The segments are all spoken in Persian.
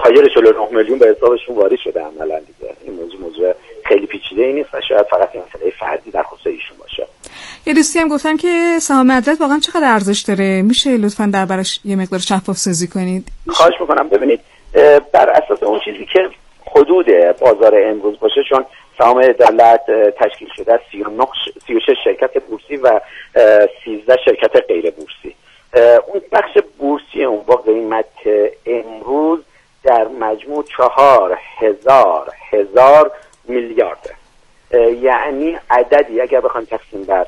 مخایر 49 میلیون به حسابشون واریز شده عملاً دیگه. این موضوع خیلی پیچیده نیست و شاید فقط این مسئله فردی در خصوص ایشون باشه. یه دوستی هم گفتن که سهام عدالت واقعا چقدر ارزش داره، میشه لطفاً دربارش یه مقدار شفاف سازی کنید؟ خواهش میکنم. ببینید بر اساس اون چیزی که حدود بازار امروز باشه، چون سهام عدالت تشکیل شده از 36 شرکت بورسی و 13 شرکت غیر بورسی. اون بخش بورسی اون با قیمت امروز در مجموع 4,000 میلیارده. یعنی عددی اگر بخوایم تقسیم بر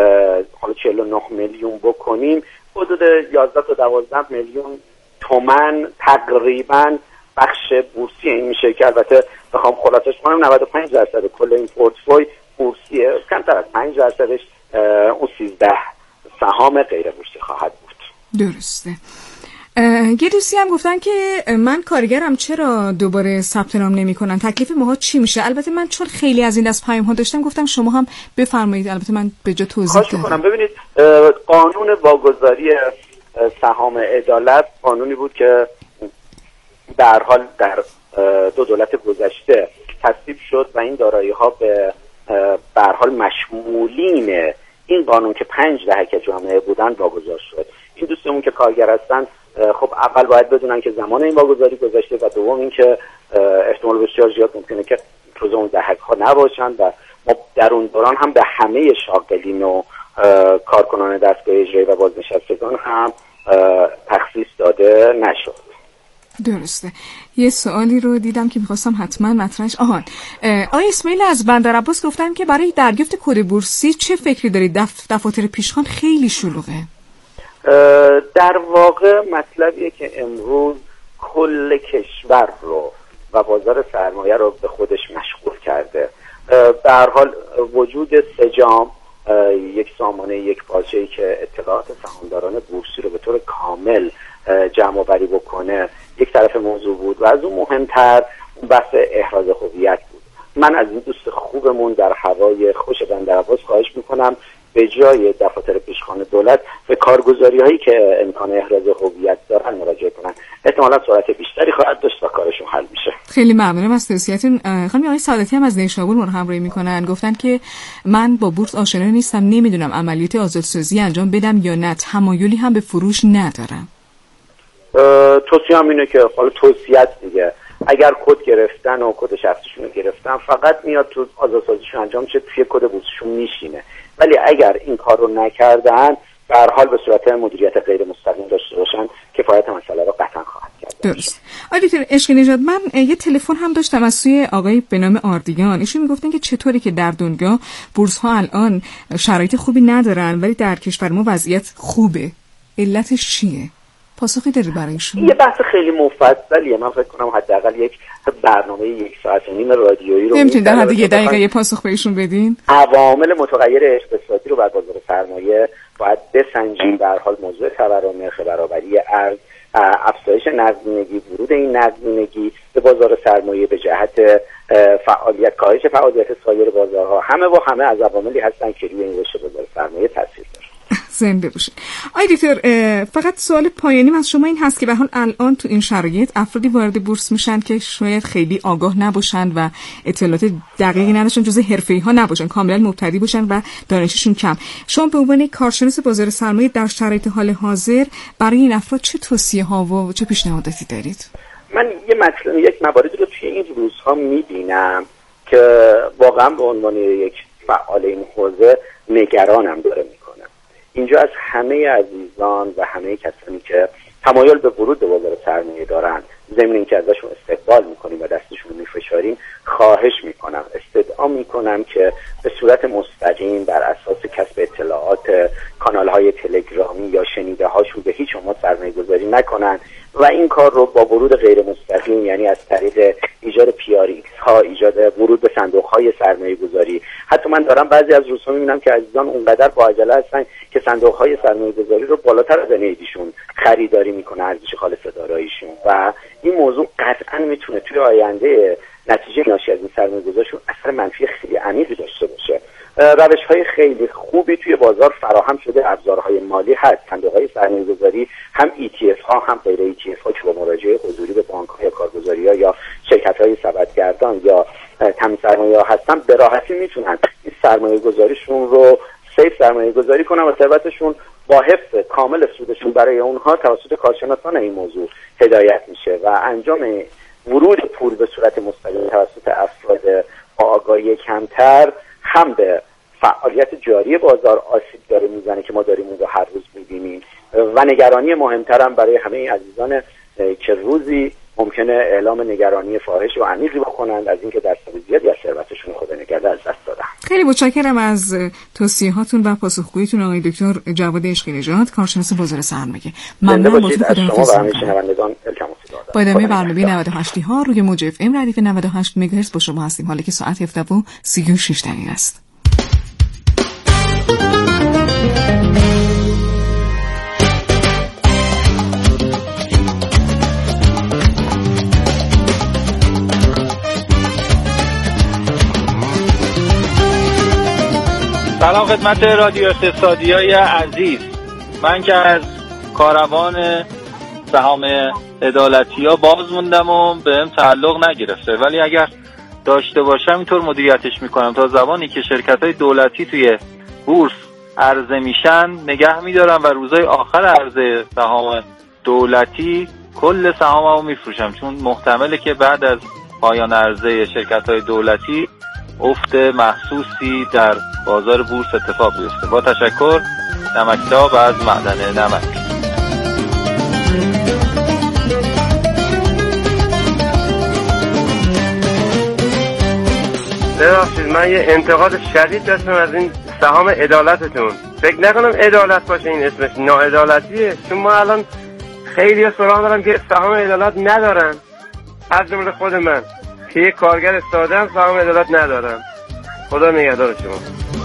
49 میلیون بکنیم، حدود 11 تا 12 میلیون تومان تقریبا بخش بورسی این میشه که البته بخوام خلاصش کنم 95% کل این پورتفوی بورسیه، کمتر از 5%ش اون 13 سهام غیر بورسی خواهد بود. درسته. یه دوستی هم گفتن که من کارگرم، چرا دوباره ثبت نام نمی‌کنن؟ تکلیف ماها چی میشه؟ البته من چون خیلی از این دست پیام‌ها داشتم گفتم شما هم بفرمایید، البته من به جا توضیح دادم. ببینید قانون واگذاری سهام عدالت قانونی بود که به هر حال در 2 دولت گذشته تصویب شد و این دارایی‌ها به هر حال مشمولین این قانون که 5 دهه جامعه بودن واگذار شد. این دوستمون که کارگر هستن خب اول باید بدونن که زمان این واگذاری گذشته و دوم این که احتمال بسیار زیاد ممکنه که جزء اون دهه‌ها نباشن و ما در اون دوران هم به همه شاغلین و کارکنان دستگاه اجرایی و بازنشستگان هم تخصیص داده نشد. درسته. یه سوالی رو دیدم که می‌خواستم حتما مطرحش. آقای اسماعیل از بندرعباس گفتن که برای دریافت کد بورسی چه فکری دارید؟ دفاتر پیشخوان خیلی شلوغه. در واقع مطلبیه که امروز کل کشور رو و بازار سرمایه رو به خودش مشغول کرده. به هر حال وجود سجام، یک سامانه یک پارچه‌ای که اطلاعات سهامداران بورسی رو به طور کامل جمع آوری بکنه، یک طرف موضوع بود و از اون مهمتر بحث احراز هویت بود. من از این دوست خوبمون در هوای خوش بندرعباس خواهش میکنم به جای دفاتر پیشخوان دولت به کارگزاری‌هایی که امکان احراز هویت دارن مراجعه کنن. احتمالاً سرعت بیشتری خواهد داشت و کارشون حل میشه. خیلی ممنونم از توصیه‌تون. خانم آقای سعادتی هم از نیشابور ما رو همراهی میکنن، گفتن که من با بورس آشنا نیستم، نمیدونم عملیات آزادسازی انجام بدم یا نه، تمایلی هم به فروش ندارم. توصیه‌ام اینه که حالا توصیه دیگه، اگر کد گرفتن و کد شخصیشون رو گرفتن فقط میاد تو آزادسازیشون انجام شه، توی کد بورسشون میشینه. ولی اگر این کار رو نکردن به هر حال به صورت مدیریت غیر مستقیم داشته باشن کفایت مسئله رو قطعا خواهد کرد. درست. آقای دکتر عشقی نژاد، من یه تلفن هم داشتم از سوی آقای به نام آردیان. ایشون میگفتن که چطوری که در دنیا بورس ها الان شرایط خوبی ندارن ولی در کشور ما وضعیت خوبه، علتش چیه؟ پاسخی داری برایشون؟ یه بحث خیلی مفصلیه. من فکر کنم حداقل یک برنامه 1 ساعت و نیم رادیویی رو نمیتونید در حد یه دقیقه یه پاسخ بهشون بدین؟ عوامل متغیر اقتصادی رو بر بازار سرمایه باید بسنجیم. به هر حال موضوع تورم، نرخ برابری ارز، افزایش نقدینگی، ورود این نقدینگی به بازار سرمایه به جهت فعالیت، کاهش فعالیت سایر بازارها، همه از عواملی هستن که روی این رشد بازار سرمایه تاثیر داره. زنده باشه. آقای دکتر، فقط سوال پایانیم از شما این هست که به حال الان تو این شرایط افرادی وارد بورس میشن که شاید خیلی آگاه نباشن و اطلاعات دقیقی نداشتن، جزء حرفه‌ای‌ها نباشن، کاملا مبتدی باشن و دانششون کم. شما به عنوان کارشناس بازار سرمایه در شرایط حال حاضر برای این افراد چه توصیه‌ها و چه پیشنهاداتی دارید؟ من یک مواردی رو توی این روزها می‌بینم که واقعا به عنوان یک فعال این حوزه نگرانم داره میکنه. اینجا از همه عزیزان و همه کسانی که تمایل به ورود به بازار سرمایه دارن، ضمن اینکه ازشون استقبال میکنیم و دستشون رو میفشاریم، خواهش میکنم، استدعا میکنم که به صورت مستقیم بر اساس کسب اطلاعات کانال‌های تلگرامی یا شنیده هاشون به هیچ عنوان سرمایه گذاری نکنن و این کار رو با ورود غیر مستقیم، یعنی از طریق ایجاد PRX ها، ایجاد ورود به صندوق‌های سرمایه گذاری. حتی من دارم بعضی از روزها می‌بینم که عزیزان اونقدر با عجله هستن که صندوق‌های سرمایه گذاری رو بالاتر از NAVشون خریداری میکنه، ارزش خالص داراییشون، و این موضوع قطعا میتونه توی آینده نتیجه ناشی از این سرمایه‌گذاریشون اثر منفی خیلی عمیقی داشته باشه. روش‌های خیلی خوبی توی بازار فراهم شده، ابزارهای مالی هست، صندوق‌های سرمایه‌گذاری، هم ETF ها هم غیر ETF ها که با مراجعه حضوری به بانک‌ها یا کارگزاری یا تامین سرمایه ها هستن به راحتی میتونن این سرمایه گذاریشون رو سیف سرمایه گذاری کنن و ثروتشون با حفظ کامل سودشون برای اونها توسط کارشناسان این موضوع هدایت میشه و انجام ورود پول به صورت مستقیم توسط افراد با آگاهی کمتر هم به فعالیت جاری بازار آسیب داره میزنه که ما داریم اون رو هر روز میبینیم و نگرانی مهمترم برای همه عزیزان که روزی ممکنه اعلام نگرانی فاحش و عمیقی بکنند از اینکه درصد زیادی از ثروتشون خدا نگهدار از دست دادن. خیلی متشکرم از توصیه‌هاتون و پاسخگوییتون آقای دکتر جواد عشقی نژاد، کارشناس بازار سرمایه. ممنونم از شما و همه شنوندگان. با ادامه برنامه 98 ها روی موج اف ام ردیف 98 مگاهرتز با شما هستیم، حالا که ساعت 17:36 است. سلام خدمت رادیو اقتصادیای عزیز. من که از کاروان سهام عدالتی ها باز موندم و بهم تعلق نگرفته، ولی اگر داشته باشم اینطور مدیریتش میکنم تا زمانی که شرکت های دولتی توی بورس عرضه میشن نگه میدارم و روزهای آخر عرضه سهام دولتی کل سهاممو میفروشم، چون محتمله که بعد از پایان عرضه شرکت های دولتی افت محسوسی در بازار بورس اتفاق بیفته. با تشکر. نمکتاب از معدن نمک. ببخشید من یه انتقاد شدید داشتم از این سهام عدالتتون. فکر نکنم عدالت باشه این اسمش، ناعدالتیه، چون ما الان خیلی سراغ دارم که سهام عدالت ندارن، از جمله خود من که یه کارگر ساده هم سهام عدالت ندارم. خدا نگهدار شما.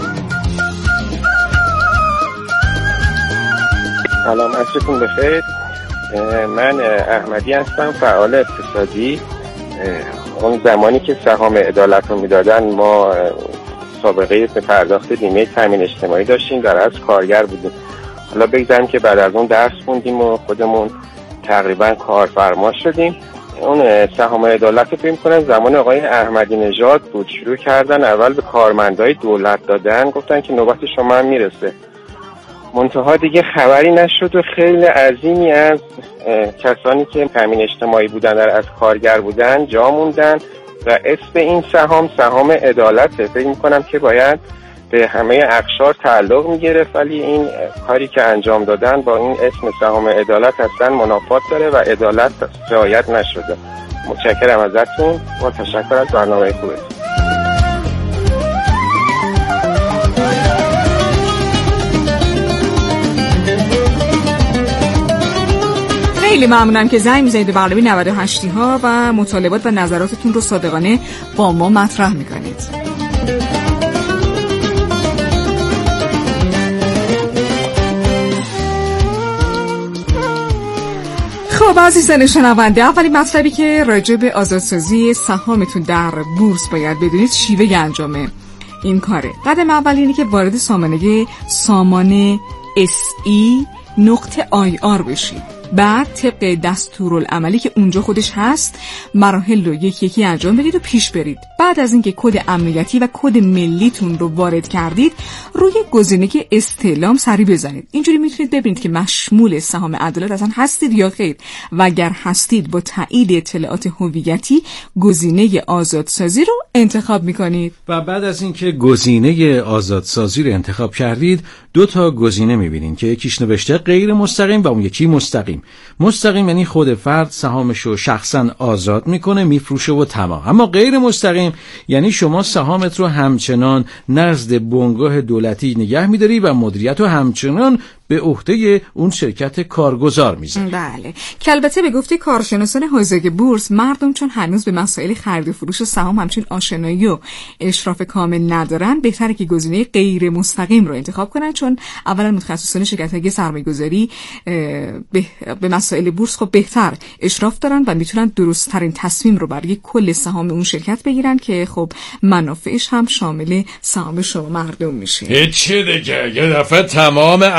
سلام، عصرتون بخیر. من احمدی هستم، فعال اقتصادی. اون زمانی که سهام عدالت رو میدادن ما سابقه پرداخت بیمه تامین اجتماعی داشتیم، در از کارگر بودیم. حالا بگذاریم که بعد از اون درس خوندیم و خودمون تقریبا کارفرما شدیم. اون سهام عدالت رو فکر کنم زمان آقای احمدی نژاد بود شروع کردن، اول به کارمندای دولت دادن، گفتن که نوبت شما هم میرسه. منتها دیگه خبری نشد و خیلی عظیمی از کسانی که تامین اجتماعی بودن در از کارگر بودن جا موندن و اسم این سهام عدالته. فکر میکنم که باید به همه اقشار تعلق میگرفت، ولی این کاری که انجام دادن با این اسم سهام عدالت اصلا منافات داره و عدالت رعایت نشده. متشکرم ازتون و تشکر از برنامه خوبتون. خیلی ممنونم که زنگ میزنید به برنامه 98 ها و مطالبات و نظراتتون رو صادقانه با ما مطرح میکنید. خب عزیزان شنونده، اولین مطلبی که راجع به آزادسازی سهامتون در بورس باید بدونید شیوه انجام این کاره. قدم اول اینه که وارد سامان SE.IR بشید. بعد طبق دستورالعملی که اونجا خودش هست مراحل رو یکی یکی انجام بدید و پیش برید. بعد از اینکه کد امنیتی و کد ملیتون رو وارد کردید روی گزینه استعلام سری بزنید. اینجوری میتونید ببینید که مشمول سهام عدالت اصلا هستید یا خیر و اگر هستید با تایید اطلاعات هویتی گزینه آزادسازی رو انتخاب میکنید. و بعد از اینکه گزینه آزادسازی رو انتخاب کردید 2 تا گزینه میبینید که یکیش نوشته غیر مستقیم و اون یکی مستقیم. مستقیم یعنی خود فرد سهامشو شخصا آزاد میکنه، میفروشه و تمام. اما غیر مستقیم یعنی شما سهامت رو همچنان نزد بنگاه دولتی نگه میداری و مدیریت رو همچنان به عهده اون شرکت کارگزار میذاری. بله، که البته به گفته کارشناسان حوزه بورس مردم چون هنوز به مسائل خرید و فروش سهام همچین آشنایی و اشراف کامل ندارن، بهتره که گزینه غیر مستقیم رو انتخاب کنن، چون اولا متخصصان شرکت‌های سرمایه‌گذاری به مسائل بورس خب بهتر اشراف دارن و میتونن درست ترین تصمیم رو برای کل سهام اون شرکت بگیرن که خب منافعش هم شامل سهام شما مردم میشه. هیچ دیگه، یه دفعه تمام اسرار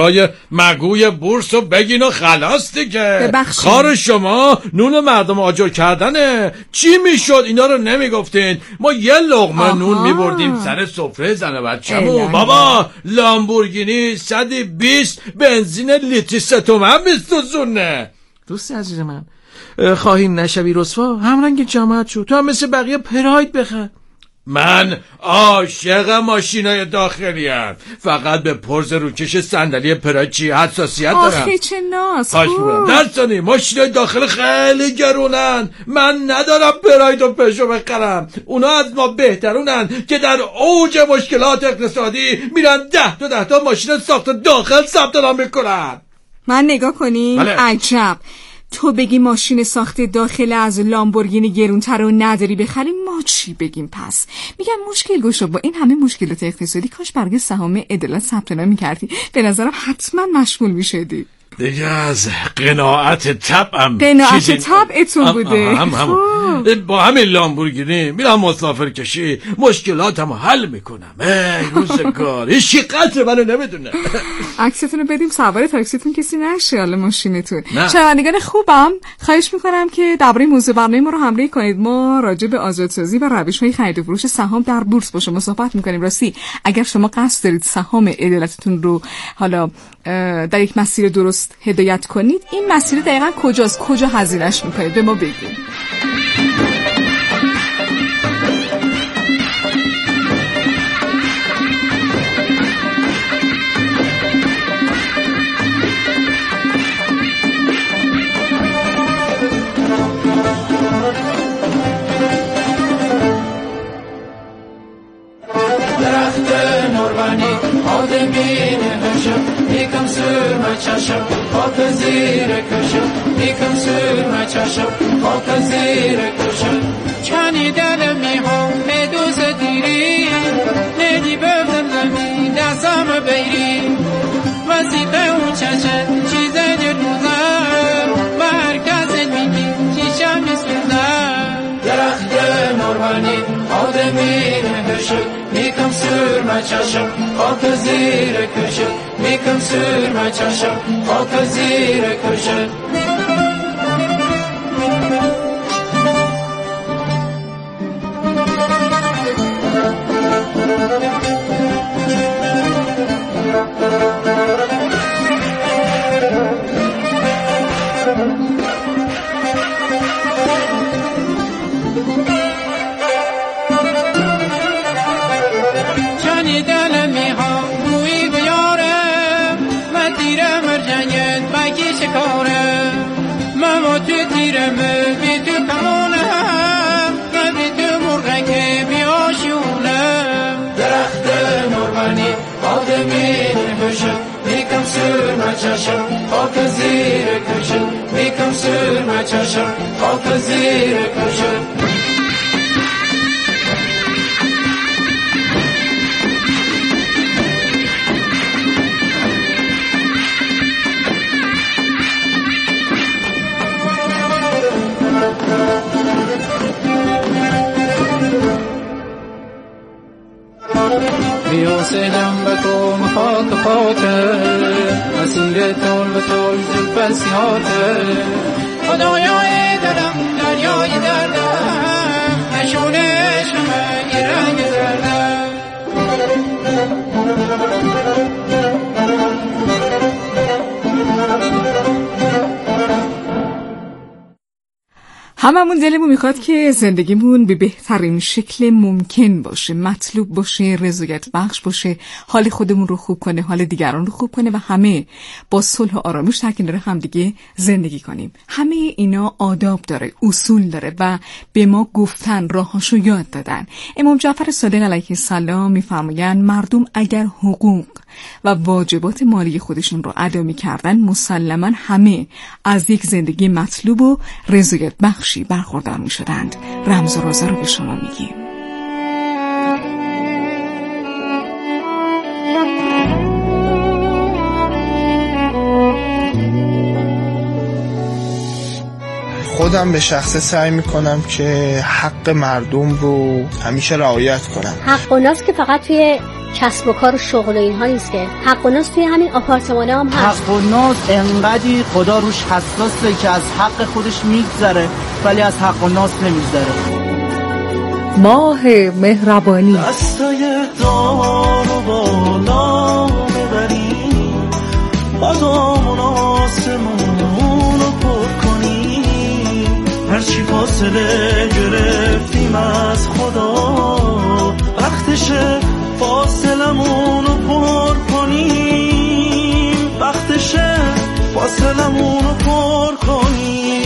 صدای مگوی بورس رو بگین و خلاص دیگه. ببخشید. کار شما نون مردم آجر کردنه. چی میشد اینا رو نمیگفتین؟ ما یه لقمه نون میبردیم سر سفره زن بچه‌مون. بابا لامبورگینی 120 بنزین لیتری 3 تومن میسوزونه. دوست عزیز من، خواهیم نشوی رسوا، همرنگ جماعت شو. تو هم مثل بقیه پراید بخر. من عاشق ماشینای داخلیم، فقط به پرز روکش صندلی پراید حساسیت دارم. آخه چه ناز درستانی ماشینای داخل خیلی گرونن. من ندارم پراید و پژو بخرم. اونا از ما بهترونن که در اوج مشکلات اقتصادی میرن 10 تا ماشین ساخت داخل ثبت نام میکنن. من نگاه کنی؟ بله. عجب. تو بگی ماشین ساخت داخل از لامبورگینی گرونتر رو نداری بخری، ما چی بگیم پس؟ میگم مشکل گوشو، با این همه مشکلات اقتصادی کاش برای سهام عدالت ثبت نام می‌کردی. به نظرم حتما مشغول می‌شدی. دیگه از قناعت طبعم. قناعت طبعتون بوده. با همین لامبورگینی میرم مسافر کشی، مشکلاتمو حل میکنم. روزگار هیچ قدر منو نمیدونه. عکستون رو بدیم سوار تاکسیتون کسی نشه، حالا ماشینتون. شنوندگان خوبم، خواهش میکنم که درباره موضوع برنامه ما رو همراهی کنید. ما راجع به آزادسازی و روش‌های خرید و فروش سهام در بورس با شما صحبت میکنیم. راستی اگر شما قصد دارید سهام عدالتتون رو حالا در یک مسیر درست هدایت کنید، این مسیر دقیقاً کجاست؟ کجا هزینه‌اش میکنید؟ به ما بگید. Yıkım sürme çarşaf, halka zire köşe. Yıkım sürme çarşaf, halka zire köşe. Çani delimi ha, meduz diri. Nedi bevdim zemi, dasam beyri. Vazife uçaşe, çize dirmuza. Merkez elmini, şişem ismida. Derakhte norvani, ademine köşe. Yıkım sürme çarşaf, halka zire köşe. Yıkım sürme çarşaf, halka zire köşe. Yıkım sürme çarşaf, halka zire köşe. Yıkım sürme çarşaf, halka zire köşe. بیاسلم به تو مخاک خاطر مسیر تول به تول زلف سیاته خدایای دلم دریای دردم نشونه عشقم یه رنگ زردم هممون دلمون میخواد که زندگیمون به بهترین شکل ممکن باشه، مطلوب باشه، رضایت بخش باشه، حال خودمون رو خوب کنه، حال دیگران رو خوب کنه و همه با صلح و آرامش در کنار هم دیگه زندگی کنیم. همه اینا آداب داره، اصول داره و به ما گفتن، راهاشو یاد دادن. امام جعفر صادق علیه السلام میفرمایند مردم اگر حقوق و واجبات مالی خودشون رو ادا می‌کردن، مسلماً همه از یک زندگی مطلوب و رضایت بخشی برخوردار می‌شدند. رمز و رازه رو به شما میگیم. خودم به شخصه سعی میکنم که حق مردم رو همیشه رعایت کنم. حق و ناس که فقط توی کسب و کار و شغل و اینها نیست که حق و ناس توی همین آپارتمانه هم هست. حق و ناس انقدی خدا روش حساسه که از حق خودش میگذره ولی از حق و ناس نمیگذره. ماه مهربانی. دستای دارو بالا ببریم، بادامون آسمون رو پر کنیم، هرچی فاصله گرفتیم از خدا، وقتشه فاصلمون رو پر کنیم، وقتشه فاصلمون رو پر کنیم.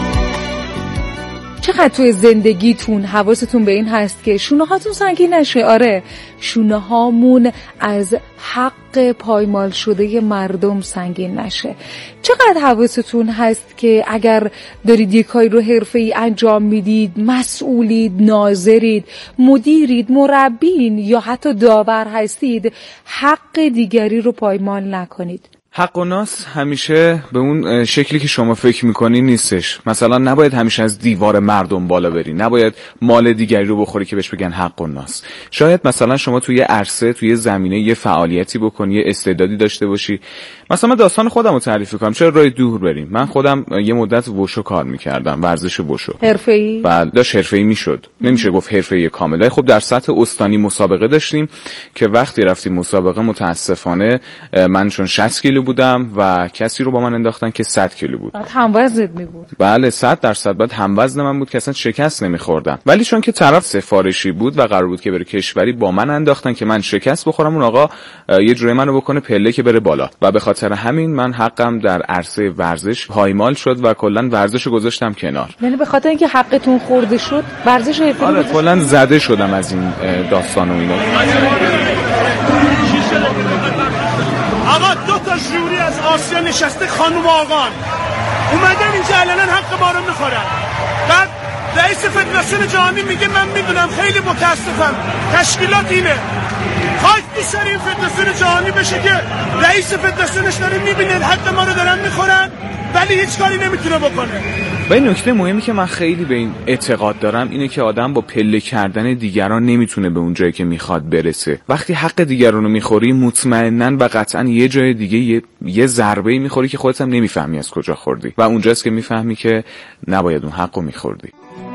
چقدر توی زندگیتون حواستون به این هست که شونه هاتون سنگین نشه؟ آره، شونه هامون از حق پایمال شده مردم سنگین نشه. چقدر حواستون هست که اگر دارید یک کاری رو حرفه‌ای انجام میدید، مسئولید، ناظرید، مدیرید، مربین یا حتی داور هستید، حق دیگری رو پایمال نکنید. حق و ناس همیشه به اون شکلی که شما فکر میکنی نیستش. مثلا نباید همیشه از دیوار مردم بالا بری، نباید مال دیگری رو بخوری که بهش بگن حق و ناس. شاید مثلا شما توی عرصه، توی زمینه یه فعالیتی بکنی، یه استعدادی داشته باشی. مثلا من داستان خودم رو تعریف کنم، چرا راه دور بریم؟ من خودم یه مدت وشو کار میکردم، ورزش وشو. حرفه‌ای؟ بله، داش حرفه‌ای میشد. نمیشه گفت حرفه‌ای کامل. خب در سطح استانی مسابقه داشتیم که وقتی رفتیم مسابقه متاسفانه من چون 60 کیلو بودم و کسی رو با من انداختن که 100 کیلو بود. بعد هموزنت می بود. بله 100% بعد هموزن من بود که اصلا شکست نمیخوردم. ولی چون که طرف سفارشی بود و قرار بود که بره کشوری، با من انداختن که من شکست بخورم، اون آقا یه جوری منو بکنه پله که بره بالا و به خاطر همین من حقم در عرصه ورزش پایمال شد و کلا ورزشو گذاشتم کنار. یعنی به خاطر اینکه حقتون خورده شد ورزش حرفه‌ای؟ آره کلا زده شدم از این داستان و اینا. آقا دو تا جوری از آسیا نشسته، خانم و آقان اومدن اینجا علنا حق ما رو میخورن. بعد رئیس فدراسیون جهانی میگه من میدونم، خیلی متاسفم، تشکیلات اینه. خواهد دوست داری این فدراسیون جهانی بشه که رئیس فدراسیونش داره میبینه حق ما رو دارن میخورن ولی هیچ کاری نمیتونه بکنه. و این نکته مهمی که من خیلی به این اعتقاد دارم اینه که آدم با پله کردن دیگران نمیتونه به اون جایی که میخواد برسه. وقتی حق دیگران رو میخوری مطمئناً و قطعاً یه جای دیگه یه ضربه‌ای میخوری که خودت هم نمیفهمی از کجا خوردی و اونجاست که میفهمی که نباید اون حق رو میخوردی.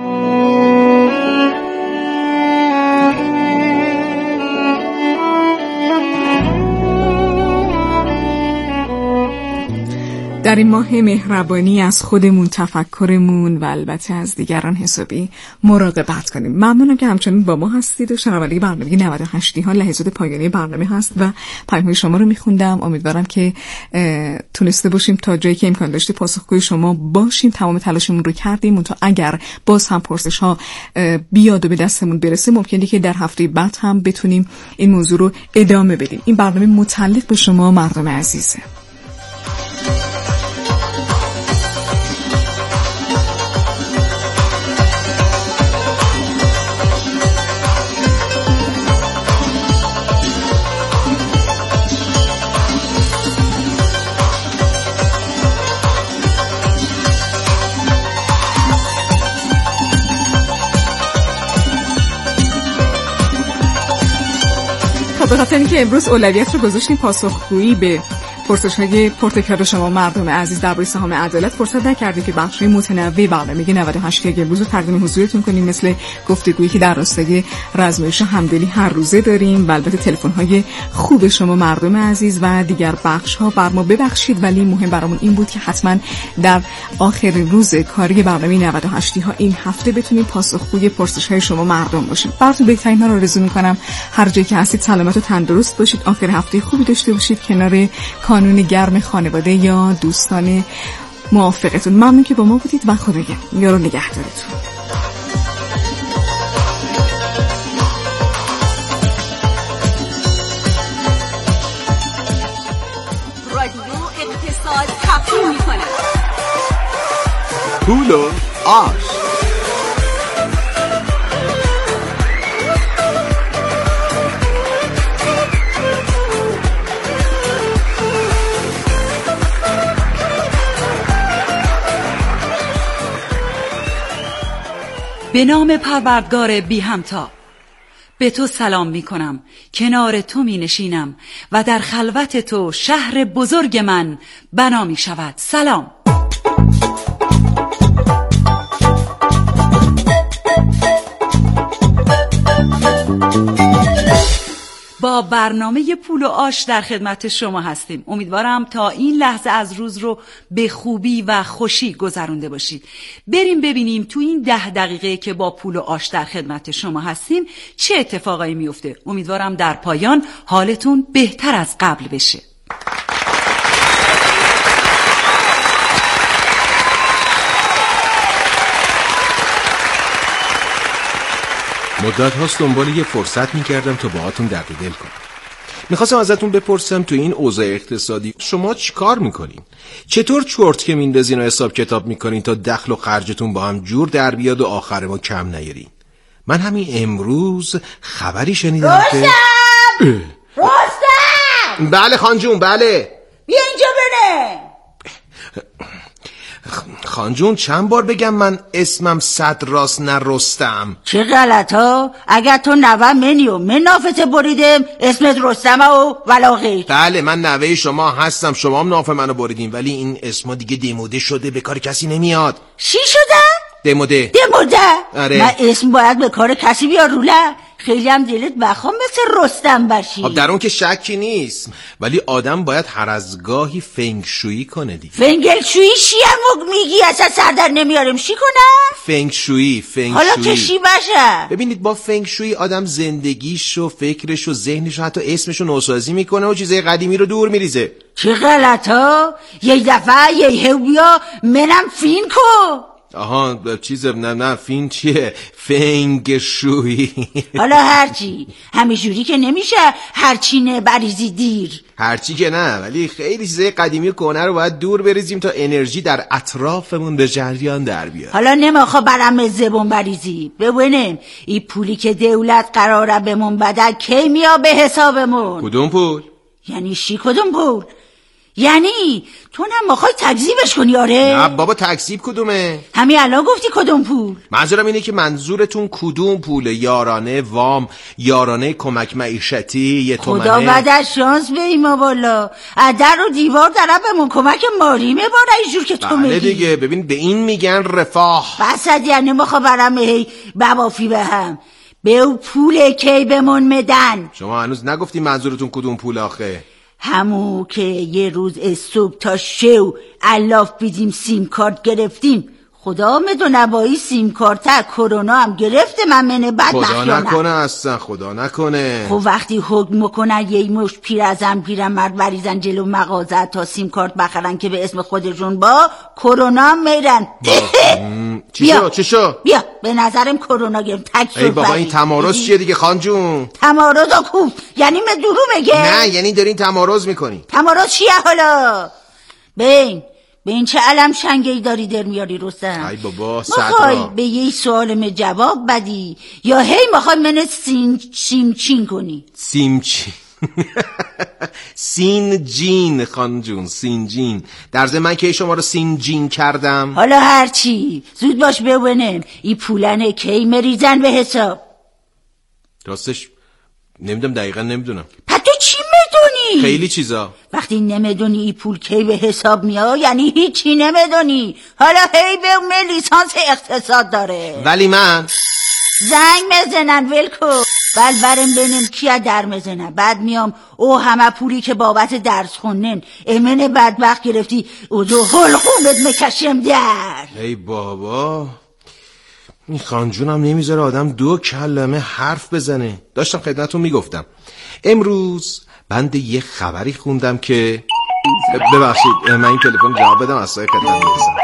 در این ماه مهربانی از خودمون، تفکرمون و البته از دیگران حسابی مراقبت کنیم. ممنونم که همچنین با ما هستید و شنونده برنامه 98 ها لحظات پایانی برنامه هست و پیام‌های شما رو میخوندم. امیدوارم که تونسته باشیم تا جایی که امکان داشته پاسخگوی شما باشیم. تمام تلاشمون رو کردیم تا اگر باز هم پرسش ها بیاد و به دستمون برسه ممکنه که در هفته بعد هم بتونیم این موضوع رو ادامه بدیم. این برنامه متعلق به شما مردم عزیزه. به خاطر اینکه امروز اولویت رو گذاشتیم پاسخگویی به پرسش‌های پرتکرار شما مردم عزیز درباره سهام عدالت، فرصت نکردیم که بخش‌های متنوع برنامه 98 که امروز رو تقدیم حضورتون کنیم، مثل گفتگویی که در راستای رزمایش همدلی هر روزه داریم و البته تلفن‌های خوب شما مردم عزیز و دیگر بخش‌ها. بر ما ببخشید ولی مهم برامون این بود که حتما در آخر روز کاری برنامه 98 ها این هفته بتونیم پاسخگوی پرسش‌های شما مردم باشیم. براتون بهترین ها رو آرزو می‌کنم. هر جایی که هستید سلامت و تندرست باشید، آخر هفته خوبی داشته باشید کنار کانون گرم خانواده یا دوستان موافقتون. ممنون که با ما بودید و خدا یار و نگهدارتون. رادیو اقتصاد تقدیم می‌کند پول و آش. به نام پروردگار بی همتا، به تو سلام می کنم، کنار تو می نشینم و در خلوت تو شهر بزرگ من بنا می شود. سلام. با برنامه پول و آش در خدمت شما هستیم. امیدوارم تا این لحظه از روز رو به خوبی و خوشی گذرونده باشید. بریم ببینیم تو این 10 دقیقه که با پول و آش در خدمت شما هستیم چه اتفاقایی میفته. امیدوارم در پایان حالتون بهتر از قبل بشه. مدت هاست دنبال یه فرصت می‌کردم تا باهاتون درد دل کنم. میخواستم ازتون بپرسم تو این اوضاع اقتصادی شما چی کار میکنین؟ چطور چرت که میندازین و حساب کتاب میکنین تا دخل و خرجتون با هم جور در بیاد و آخر ما کم نیارین؟ من همین امروز خبری شنیدم که رستم! بله خانجون، بله. بیا اینجا بره. خانجون چند بار بگم من اسمم صد راست نرستم؟ چه غلط ها؟ اگر تو نوه منی و من نافته بریدم اسمت رستمه و ولا غیر. بله من نوه شما هستم، شما هم ناف منو بریدین، ولی این اسما دیگه دموده شده، به کار کسی نمیاد. چی شده؟ دموده. آره. من اسم باید به کار کسی بیار روله. خیلی هم دلت بخوام مثل رستم باشی. در اون که شکی نیست، ولی آدم باید هر از گاهی فنگشویی کنه دیگه. فنگشویی چی هم میگی؟ اصلا سردر نمیارم. چی کنم؟ فنگشویی. حالا که چی باشه؟ ببینید با فنگشویی آدم زندگیش و فکرش و ذهنش و حتی اسمش رو نوسازی میکنه و چیزای قدیمی رو دور میریزه. چه غلط ها؟ یک دفعه یه بیا منم فین کو. آها چیز نه فین چیه؟ فنگشویی. حالا هرچی همیشوری که نمیشه، هرچی نه بریزی دیر. هرچی که نه، ولی خیلی چیزای قدیمی و کهنه رو باید دور بریزیم تا انرژی در اطرافمون به جریان در بیاد. حالا نمیخوا برم زبون بریزی. ببینم این پولی که دولت قراره بهمون بده کی میا به حسابمون؟ کدوم پول؟ یعنی چی کدوم پول؟ یعنی تو هم میخوای تکذیبش کنی؟ آره؟ نه بابا تکذیب کدومه؟ همین الان گفتی کدوم پول؟ منظورم اینه که منظورتون کدوم پوله؟ یارانه وام، یارانه کمک معیشتی، یه تومنه؟ خدا بعد شانس به ایما بالا در و دیوار داره بهمون کمک مالی میباره اینجور که تو میگی. بله دیگه، ببین به این میگن رفاه. بس یعنی میخوا برم هی ببافی به هم به او پول کی بهمون میدن. شما هنوز نگفتی منظورتون کدوم پول آخه؟ همون که یه روز صبح تا شو الاف بیدیم سیم کارت گرفتیم. خدا میدونه با این سیم کارت کرونا هم گرفته من منه بعد خدا نکنه اصلا، خدا نکنه. خب وقتی حکم میکنن یه مشت پیرزن پیرمرد بریزن جلو مغازه تا سیم کارت بخرن که به اسم خودشون با کرونا هم میرن. چی شو؟ بیا به نظرم کرونا گرفت. ای بابا این تمارض چیه دیگه خانجون؟ تمارض کو؟ یعنی من دورو میگه؟ نه یعنی دارین تمارض میکنی. تمارض چیه حالا؟ به این چه علم شنگهی داری در میاری رستم؟ ای بابا مخوای به یه سوالم جواب بدی یا هی مخوای من سیمچین کنی؟ سیمچین سینجین خانجون، سینجین. در ضمن من که شما رو سینجین کردم. حالا هرچی زود باش ببینم این پولنه کی مریزن به حساب. راستش نمیدونم، دقیقا نمیدونم. پس تو چی میدونی؟ خیلی چیزا. وقتی نمیدونی این پول کی به حساب میاد یعنی هیچی نمیدونی. حالا هی به اون لیسانس اقتصاد داره، ولی من زنگ میزنن ولکو برم ببینم کیا در میزنن. بعد میام او همه پولی که بابت درس خوندن امن بدبخت گرفتی او دو حلقومت میکشم در. ای بابا این خانجونم نمیذاره آدم 2 کلمه حرف بزنه. داشتم خدمتون میگفتم امروز بنده یه خبری خوندم که ببخشید من این تلفن جواب بدم از سایه خدمت میرسم.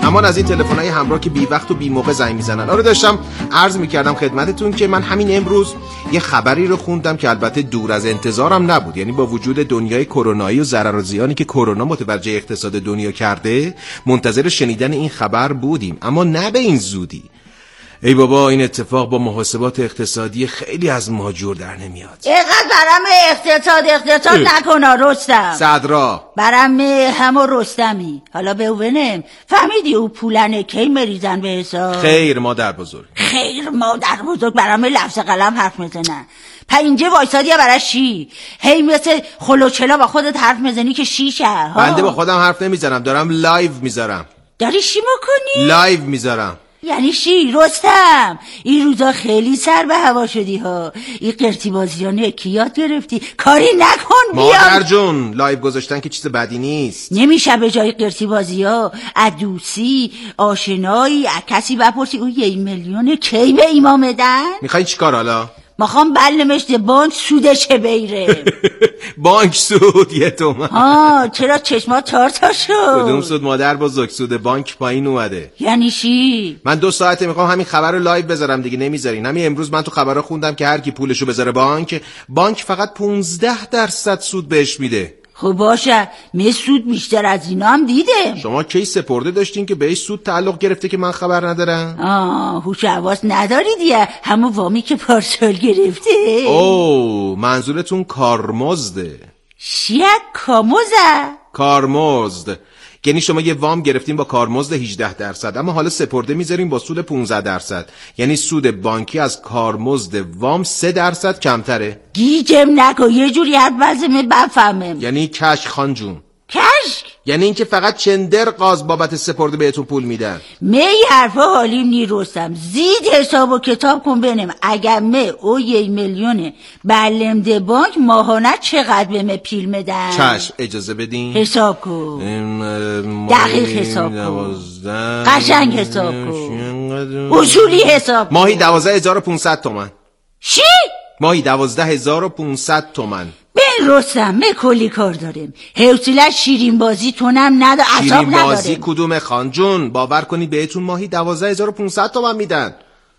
اما از این تلفن‌های همراه که بی وقت و بی موقع زنگ میزنن. آره داشتم عرض میکردم خدمتتون که من همین امروز یه خبری رو خوندم که البته دور از انتظارم نبود. یعنی با وجود دنیای کرونایی و ضرر و زیانی که کرونا متوجه اقتصاد دنیا کرده، منتظر شنیدن این خبر بودیم، اما نه به این زودی. ای بابا، این اتفاق با محاسبات اقتصادی خیلی از ما جور در نمیاد. اینقدر برام اقتصاد نکنا رستم. صدرا برام همو رستمی. حالا به ببینم فهمیدی او پولن کی مریزن به حساب؟ خیر مادر بزرگ. برام لفظ قلم حرف میزنن. اینجا وایسادی برای چی؟ هی مثل خلوچلا با خودت حرف میزنی که شیشه. بنده با خودم حرف نمیزنم، دارم لایو میذارم. داری چی میکنی؟ لایو میذارم. یعنی چی رستم؟ این روزا خیلی سر به هوا شدی ها. این قرتی بازیانه کی یاد گرفتی؟ کاری نکن بیا. مادر جون، لایو گذاشتن که چیز بدی نیست. نمیشه به جای قرتی بازی ها ادوسی آشنایی کسی بپرسی اون 1 میلیون کی به ایمان بدن؟ میخواین چیکار حالا؟ مخوام نمشته بانک سودش بیره. بانک سود 1 تومن. چرا چشما تارتا شد؟ کدوم سود مادر بزرگ؟ سود بانک پایین اومده. یعنی چی؟ من 2 ساعته میخوام همین خبر رو لایو بذارم دیگه، نمیذارین. همین امروز من تو خبرها خوندم که هر کی پولشو بذاره بانک فقط 15% سود بهش میده. خب باشه، می سود بیشتر از اینا هم دیده. شما کی سپرده داشتین که بهش سود تعلق گرفته که من خبر ندارم؟ هوش حواس نداری دیگه. همون وامی که پارسال گرفته. منظورتون کارمزده. چیه کارمزده؟ کارمزد یعنی شما یه وام گرفتین با کارمزد 18%، اما حالا سپرده میذارین با سود 15%. یعنی سود بانکی از کارمزد وام 3% کمتره. گیجم نکن، یه جوری حرف بزنم بفهمم. یعنی کشک خان جون. کشک؟ یعنی اینکه فقط چندر قاز بابت سپرده بهتون پول میدن. می حرفا حالیم نیرستم. زید حساب و کتاب کن بینم. اگر او 1 میلیون بلمده بانک ماهانه چقدر به من پیل میدن؟ چشم اجازه بدین حساب کن. دقیق حساب کن. قشنگ حساب کن. اصولی حساب کن. ماهی 12500 تومن. چی؟ ماهی 12500 تومن. بین رستم من کلی کار داریم. حوصله شیرین بازی تونم نداره. شیرین بازی کدوم خان جون؟ باور کنید بهتون ماهی 12500 تومن میدن.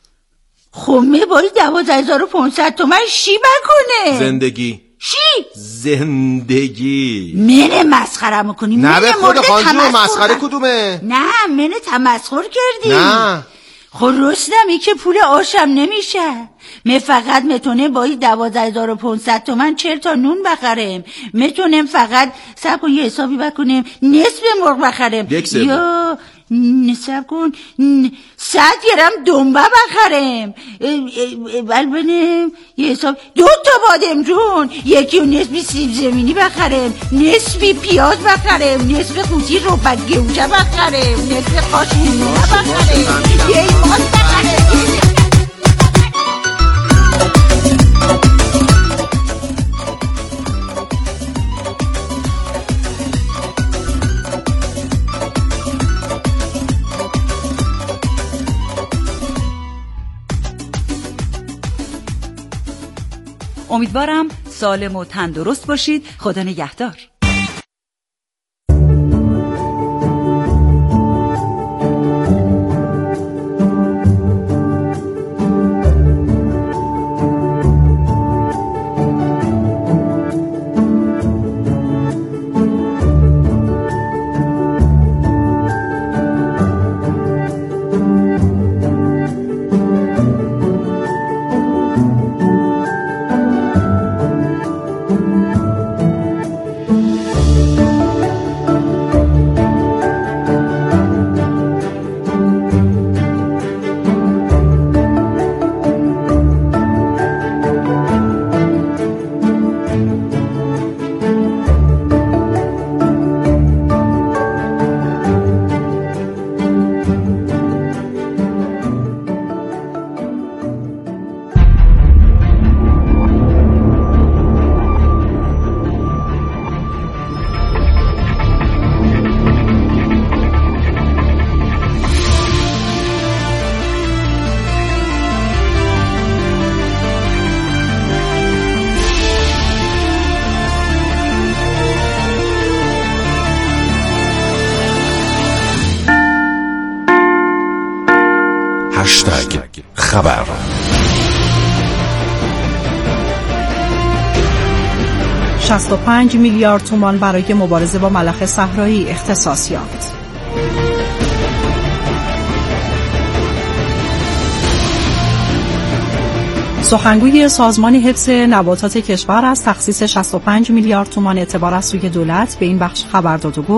خب می بایی 12500 تومن چی بکنه؟ زندگی. چی؟ زندگی. منه مسخره میکنی؟ نه به خود خان جون، مسخره کدومه؟ نه منه تمسخر کردی. نه خب رستمی که پول آشم نمیشه. من فقط میتونم با 12500 تومن 40 تا نون بخرم. میتونم فقط سب کن یه حسابی بکنم نصف مرغ بخرم. یا نصف کن 100 گرم دنبه بخرم. بلبنم یه حساب 2 تا بادم جون، یکی و نصفی سیب زمینی بخرم، نصفی پیاز بخرم، نصف قوطی ربع گوجه بخرم، نصف قاش لیمونه بخرم، یه ماست بخرم. امیدوارم سالم و تندرست باشید. خدا نگهدار. خبر. $65 میلیارد تومان برای مبارزه با ملخ صحرایی اختصاص یافت. سخنگوی سازمان حفظ نباتات کشور از تخصیص 65 میلیارد تومان اعتبار از سوی دولت به این بخش خبر داد و گفت